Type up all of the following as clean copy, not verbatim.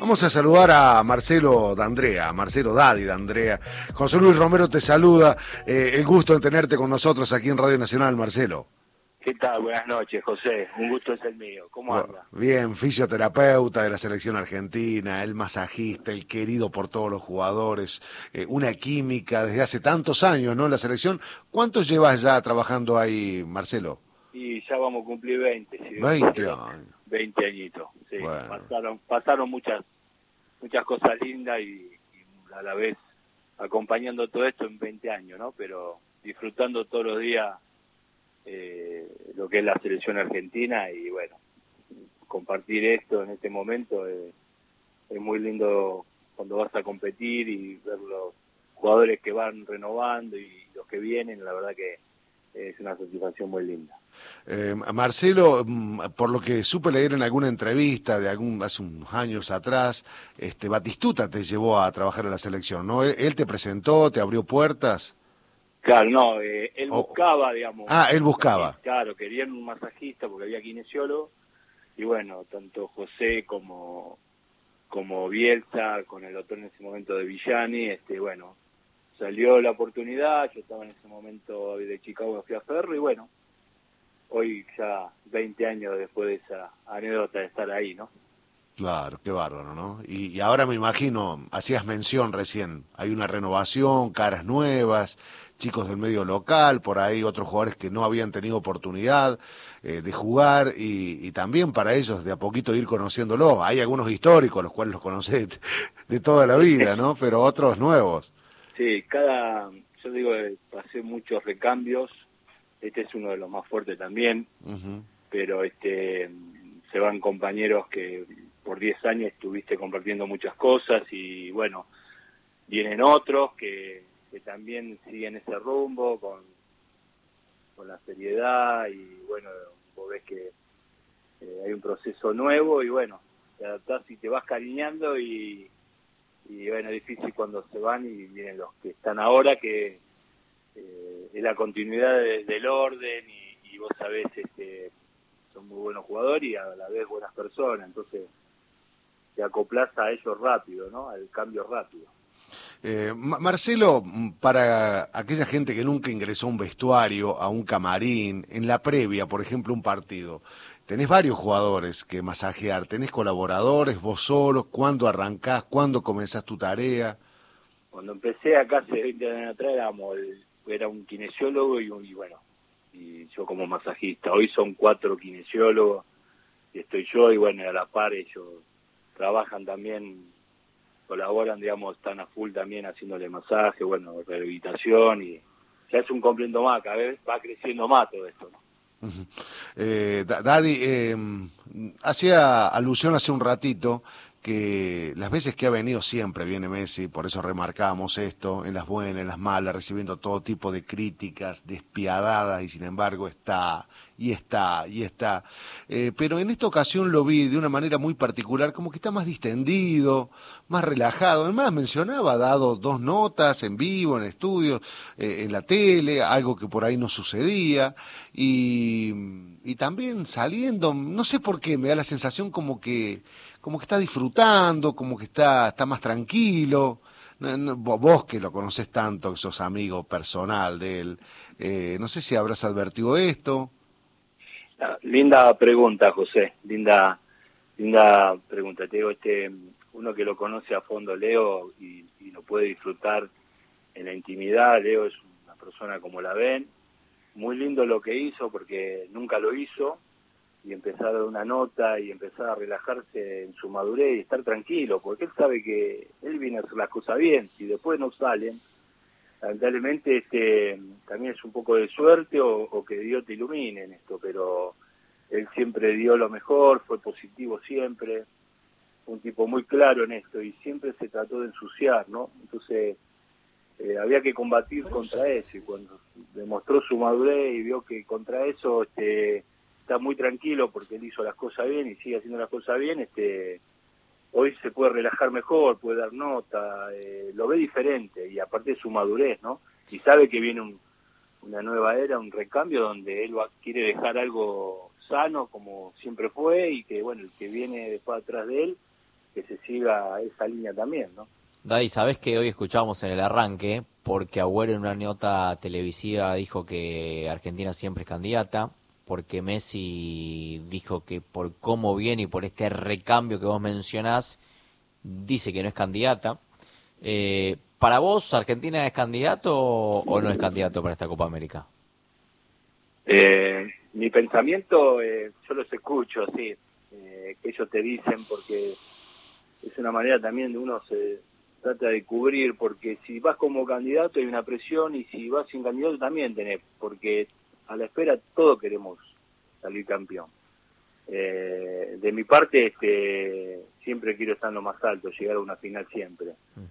Vamos a saludar a Marcelo D'Andrea, Marcelo Daddy D'Andrea. José Luis Romero te saluda. El gusto en tenerte con nosotros aquí en Radio Nacional, Marcelo. ¿Qué tal? Buenas noches, José. Un gusto es el mío. ¿Cómo anda? Bien, fisioterapeuta de la selección argentina, el masajista, el querido por todos los jugadores, una química desde hace tantos años, ¿no? En la selección. ¿Cuántos llevas ya trabajando ahí, Marcelo? Y ya vamos a cumplir 20. ¿Sí? 20 años. 20 añitos, sí. Bueno. Pasaron muchas cosas lindas y a la vez acompañando todo esto en 20 años, ¿no? Pero disfrutando todos los días lo que es la selección argentina y bueno, compartir esto en este momento es muy lindo cuando vas a competir y ver los jugadores que van renovando y los que vienen, la verdad que es una satisfacción muy linda. Marcelo, por lo que supe leer en alguna entrevista de hace unos años atrás, Batistuta te llevó a trabajar en la selección, ¿no? ¿Él te presentó, te abrió puertas? Claro, no, él buscaba, digamos. Ah, él buscaba. Claro, querían un masajista porque había kinesiólogo y bueno, tanto José como Bielsa, con el doctor en ese momento de Villani, bueno, salió la oportunidad, yo estaba en ese momento de Chicago, fui a Ferro y bueno, hoy ya 20 años después de esa anécdota de estar ahí, ¿no? Claro, qué bárbaro, ¿no? Y ahora me imagino, hacías mención recién, hay una renovación, caras nuevas, chicos del medio local, por ahí otros jugadores que no habían tenido oportunidad de jugar y también para ellos de a poquito ir conociéndolo. Hay algunos históricos, los cuales los conocés de toda la vida, ¿no? Pero otros nuevos. Sí, yo digo, pasé muchos recambios, este es uno de los más fuertes también, pero se van compañeros que por 10 años estuviste compartiendo muchas cosas y bueno, vienen otros que también siguen ese rumbo con la seriedad y bueno, vos ves que hay un proceso nuevo y bueno, te adaptás y te vas cariñando y bueno, es difícil cuando se van y vienen los que están ahora que es la continuidad del orden y vos sabés son muy buenos jugadores y a la vez buenas personas, entonces te acoplás a ellos rápido, ¿no? Al cambio rápido. Marcelo, para aquella gente que nunca ingresó a un vestuario, a un camarín, en la previa, por ejemplo, un partido, tenés varios jugadores que masajear, tenés colaboradores, vos solos, ¿cuándo arrancás, cuándo comenzás tu tarea? Cuando empecé acá hace 20 años atrás era un kinesiólogo y bueno, y yo como masajista. Hoy son 4 kinesiólogos y estoy yo y bueno, a la par ellos trabajan también, colaboran, digamos, están a full también haciéndole masaje, bueno, rehabilitación y ya es un completo más, cada vez va creciendo más todo esto, ¿no? Daddy, hacía alusión hace un ratito que las veces que ha venido siempre viene Messi, por eso remarcamos esto, en las buenas, en las malas, recibiendo todo tipo de críticas despiadadas y sin embargo está. Pero en esta ocasión lo vi de una manera muy particular, como que está más distendido, más relajado. Además mencionaba, ha dado 2 notas en vivo, en estudio, en la tele, algo que por ahí no sucedía, y también saliendo, no sé por qué, me da la sensación como que está disfrutando, como que está más tranquilo. Vos que lo conocés tanto, que sos amigo personal de él, no sé si habrás advertido esto. Linda pregunta, José, linda pregunta. Te digo, uno que lo conoce a fondo, Leo, y lo puede disfrutar en la intimidad. Leo es una persona como la ven, muy lindo lo que hizo porque nunca lo hizo, y empezar a dar una nota y empezar a relajarse en su madurez y estar tranquilo, porque él sabe que él viene a hacer las cosas bien, si después no salen, lamentablemente también es un poco de suerte o que Dios te ilumine en esto, pero él siempre dio lo mejor, fue positivo siempre, un tipo muy claro en esto y siempre se trató de ensuciar, ¿no? Entonces había que combatir contra eso y cuando demostró su madurez y vio que contra eso está muy tranquilo porque él hizo las cosas bien y sigue haciendo las cosas bien, hoy se puede relajar mejor, puede dar nota, lo ve diferente y aparte de su madurez, ¿no? Y sabe que viene una nueva era, un recambio donde él quiere dejar algo sano como siempre fue y que bueno, el que viene después atrás de él que se siga esa línea también, ¿no? Daddy, sabés que hoy escuchábamos en el arranque, porque Agüero en una nota televisiva dijo que Argentina siempre es candidata, porque Messi dijo que por cómo viene y por este recambio que vos mencionás, dice que no es candidata. ¿Para vos Argentina es candidato o no es candidato para esta Copa América? Mi pensamiento, yo los escucho, sí, que ellos te dicen, porque es una manera también de uno se trata de cubrir, porque si vas como candidato hay una presión, y si vas sin candidato también tenés, porque a la espera todos queremos salir campeón. De mi parte, siempre quiero estar en lo más alto, llegar a una final siempre.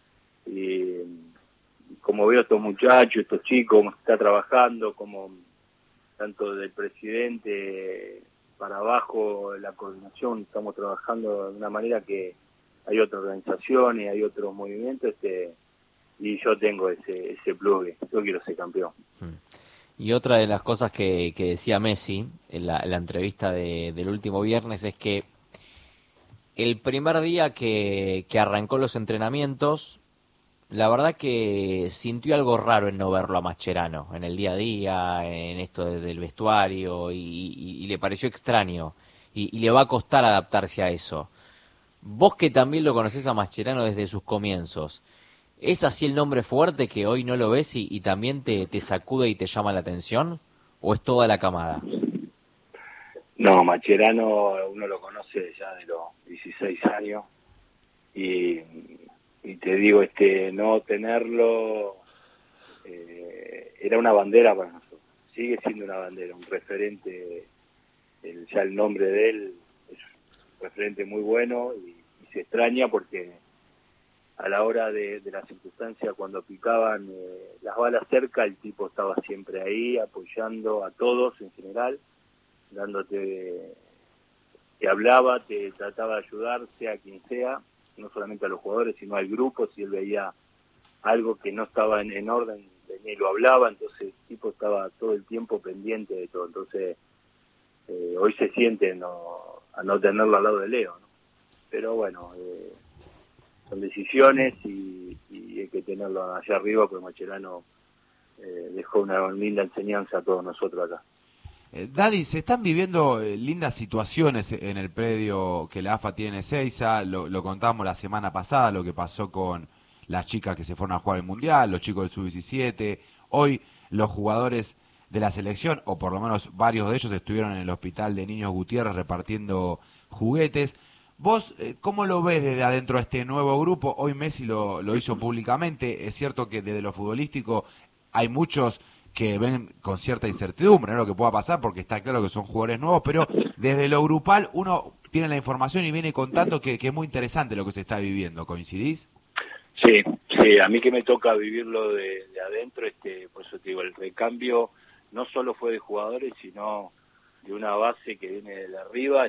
Y como veo a estos muchachos, estos chicos, cómo se está trabajando, como tanto del presidente para abajo, la coordinación, estamos trabajando de una manera que hay otra organización y hay otros movimientos, y yo tengo ese plus, yo quiero ser campeón. Y otra de las cosas que decía Messi en la entrevista del último viernes es que el primer día que arrancó los entrenamientos, la verdad que sintió algo raro en no verlo a Mascherano en el día a día, en esto del vestuario, y le pareció extraño, y le va a costar adaptarse a eso. Vos que también lo conocés a Mascherano desde sus comienzos, ¿es así el nombre fuerte que hoy no lo ves y también te sacude y te llama la atención? ¿O es toda la camada? No, Mascherano uno lo conoce ya de los 16 años y te digo, no tenerlo era una bandera para nosotros. Sigue siendo una bandera, un referente, ya el nombre de él es un referente muy bueno y se extraña porque a la hora de las circunstancias, cuando picaban las balas cerca, el tipo estaba siempre ahí, apoyando a todos en general, dándote, te hablaba, te trataba de ayudar, sea quien sea, no solamente a los jugadores, sino al grupo. Si él veía algo que no estaba en orden, venía y lo hablaba, entonces el tipo estaba todo el tiempo pendiente de todo. Entonces, hoy se siente a no tenerlo al lado de Leo, ¿no? Pero bueno, son decisiones y hay que tenerlo allá arriba, porque Mascherano dejó una linda enseñanza a todos nosotros acá. Daddy, se están viviendo lindas situaciones en el predio que la AFA tiene en Ezeiza, lo contamos la semana pasada, lo que pasó con las chicas que se fueron a jugar el Mundial, los chicos del Sub-17, hoy los jugadores de la selección, o por lo menos varios de ellos estuvieron en el hospital de Niños Gutiérrez repartiendo juguetes. ¿Vos cómo lo ves desde adentro de este nuevo grupo? Hoy Messi lo hizo públicamente, es cierto que desde lo futbolístico hay muchos que ven con cierta incertidumbre, ¿no?, lo que pueda pasar, porque está claro que son jugadores nuevos, pero desde lo grupal uno tiene la información y viene contando que es muy interesante lo que se está viviendo. ¿Coincidís? Sí, a mí que me toca vivirlo de adentro, por eso te digo, el recambio no solo fue de jugadores, sino de una base que viene de arriba,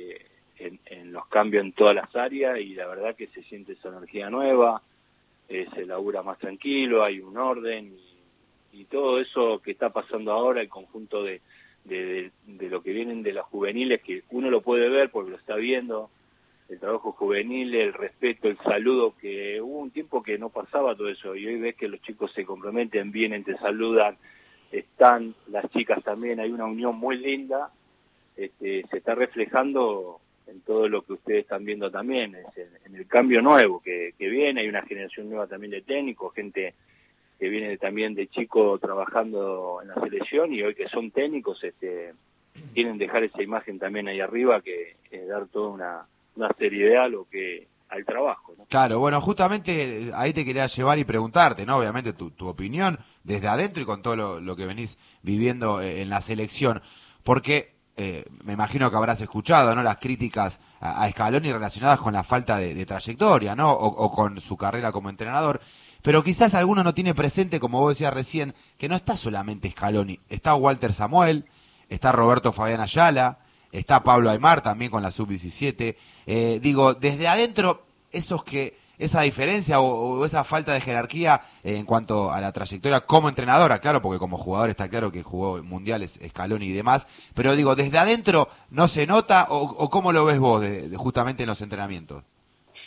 en los cambios en todas las áreas, y la verdad que se siente esa energía nueva, se labura más tranquilo, hay un orden, y todo eso que está pasando ahora, el conjunto de lo que vienen de las juveniles, que uno lo puede ver porque lo está viendo, el trabajo juvenil, el respeto, el saludo, que hubo un tiempo que no pasaba todo eso, y hoy ves que los chicos se comprometen, vienen, te saludan, están las chicas también, hay una unión muy linda, se está reflejando en todo lo que ustedes están viendo también, en el cambio nuevo que viene, hay una generación nueva también de técnicos, gente que viene también de chico trabajando en la selección, y hoy que son técnicos quieren dejar esa imagen también ahí arriba, que es dar toda una seriedad al trabajo, ¿no? Claro, bueno, justamente ahí te quería llevar y preguntarte, ¿no? Obviamente tu opinión desde adentro y con todo lo que venís viviendo en la selección, porque me imagino que habrás escuchado, ¿no?, las críticas a Scaloni relacionadas con la falta de trayectoria, ¿no?, o con su carrera como entrenador. Pero quizás alguno no tiene presente, como vos decías recién, que no está solamente Scaloni. Está Walter Samuel, está Roberto Fabián Ayala, está Pablo Aimar también con la Sub-17. Digo, desde adentro, esa diferencia o esa falta de jerarquía en cuanto a la trayectoria como entrenadora, claro, porque como jugador está claro que jugó mundiales, Scaloni y demás, pero digo, desde adentro no se nota, o ¿cómo lo ves vos justamente en los entrenamientos?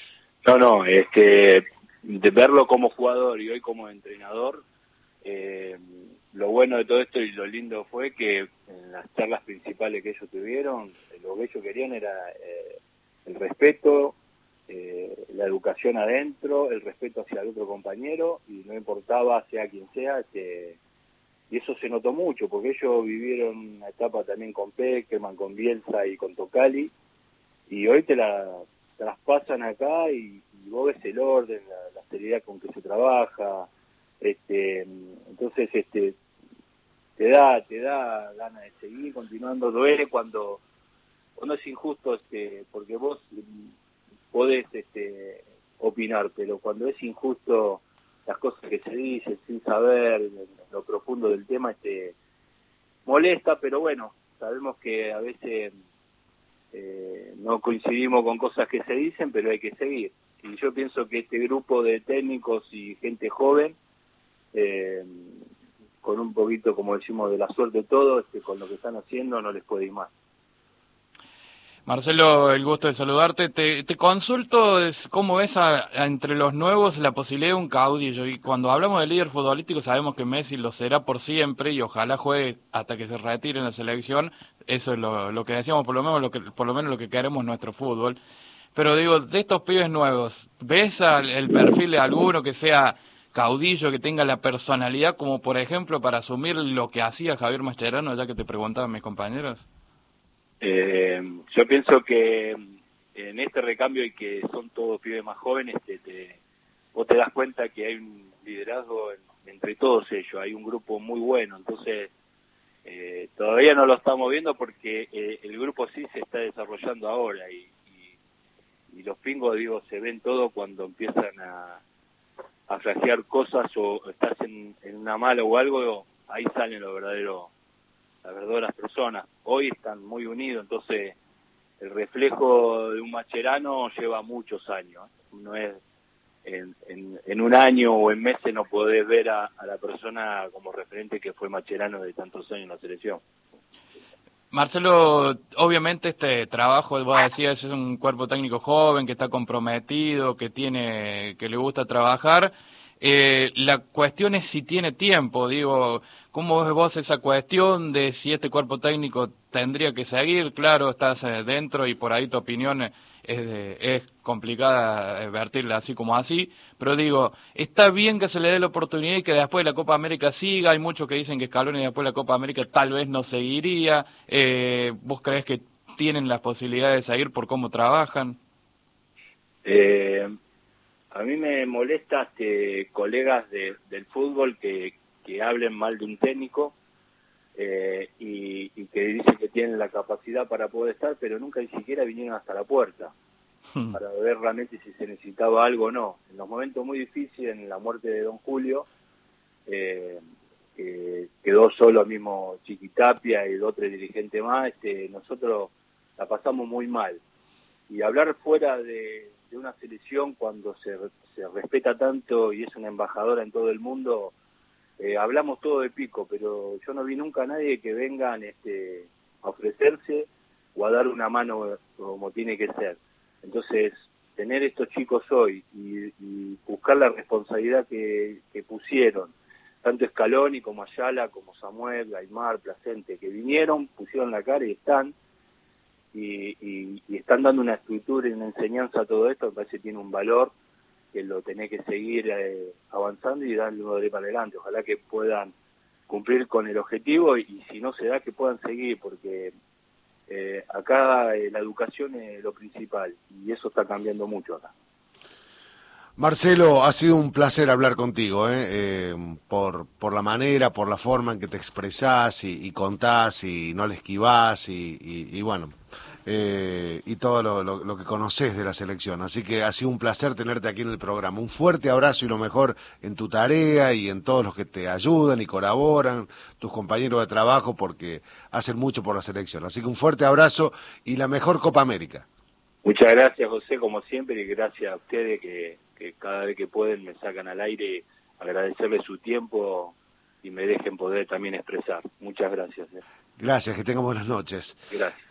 No, de verlo como jugador y hoy como entrenador, lo bueno de todo esto y lo lindo fue que en las charlas principales que ellos tuvieron, lo que ellos querían era el respeto, la educación adentro, el respeto hacia el otro compañero, y no importaba sea quien sea, y eso se notó mucho, porque ellos vivieron una etapa también con Peckerman, con Bielsa y con Tocali, y hoy te las pasan acá y vos ves el orden, la seriedad con que se trabaja, entonces te da ganas de seguir continuando. Duele cuando es injusto, porque vos podés opinar, pero cuando es injusto las cosas que se dicen sin saber lo profundo del tema, molesta, pero bueno, sabemos que a veces no coincidimos con cosas que se dicen, pero hay que seguir. Y yo pienso que este grupo de técnicos y gente joven, con un poquito, como decimos, de la suerte de todo, con lo que están haciendo, no les puede ir más. Marcelo, el gusto de saludarte. Te consulto cómo ves entre los nuevos la posibilidad de un caudillo. Y cuando hablamos de líder futbolístico sabemos que Messi lo será por siempre y ojalá juegue hasta que se retire en la selección. Eso es lo que decíamos, por lo menos lo que queremos en nuestro fútbol. Pero digo, de estos pibes nuevos, ¿ves el perfil de alguno que sea caudillo, que tenga la personalidad como por ejemplo para asumir lo que hacía Javier Mascherano, ya que te preguntaban mis compañeros? Yo pienso que en este recambio y que son todos pibes más jóvenes, vos te das cuenta que hay un liderazgo entre todos ellos, hay un grupo muy bueno, entonces todavía no lo estamos viendo porque el grupo sí se está desarrollando ahora y los pingos, digo, se ven todo cuando empiezan a flashear cosas o estás en una mala o algo, ahí salen las verdaderas personas. Hoy están muy unidos, entonces el reflejo de un Mascherano lleva muchos años. No es en un año o en meses no podés ver a la persona como referente que fue Mascherano de tantos años en la selección. Marcelo, obviamente este trabajo, vos decías, es un cuerpo técnico joven que está comprometido, que le gusta trabajar. La cuestión es si tiene tiempo, digo, ¿cómo ves vos esa cuestión de si este cuerpo técnico tendría que seguir? Claro, estás dentro y por ahí tu opinión es complicada vertirla así como así, pero digo, está bien que se le dé la oportunidad y que después de la Copa América siga. Hay muchos que dicen que Scaloni después de la Copa América tal vez no seguiría. ¿Vos creés que tienen las posibilidades de seguir por cómo trabajan? A mí me molesta colegas del fútbol que hablen mal de un técnico y que dicen que tienen la capacidad para poder estar, pero nunca ni siquiera vinieron hasta la puerta para ver realmente si se necesitaba algo o no. En los momentos muy difíciles, en la muerte de Don Julio, quedó solo mismo Chiquitapia y el otro dirigente más, nosotros la pasamos muy mal. Y hablar fuera de una selección cuando se respeta tanto y es una embajadora en todo el mundo, hablamos todo de pico, pero yo no vi nunca a nadie que vengan a ofrecerse o a dar una mano como tiene que ser. Entonces, tener estos chicos hoy y buscar la responsabilidad que pusieron, tanto Scaloni como Ayala, como Samuel, Aymar, Placente, que vinieron, pusieron la cara y están, y están dando una estructura y una enseñanza a todo esto, me parece que tiene un valor que lo tenés que seguir avanzando y darle para adelante. Ojalá que puedan cumplir con el objetivo y si no se da, que puedan seguir, porque acá la educación es lo principal y eso está cambiando mucho acá. Marcelo, ha sido un placer hablar contigo, por la manera, por la forma en que te expresás y contás y no le esquivás y bueno, y todo lo que conocés de la selección. Así que ha sido un placer tenerte aquí en el programa. Un fuerte abrazo y lo mejor en tu tarea y en todos los que te ayudan y colaboran, tus compañeros de trabajo, porque hacen mucho por la selección. Así que un fuerte abrazo y la mejor Copa América. Muchas gracias, José, como siempre, y gracias a ustedes que cada vez que pueden me sacan al aire, agradecerles su tiempo y me dejen poder también expresar. Muchas gracias. Gracias, que tengan buenas noches. Gracias.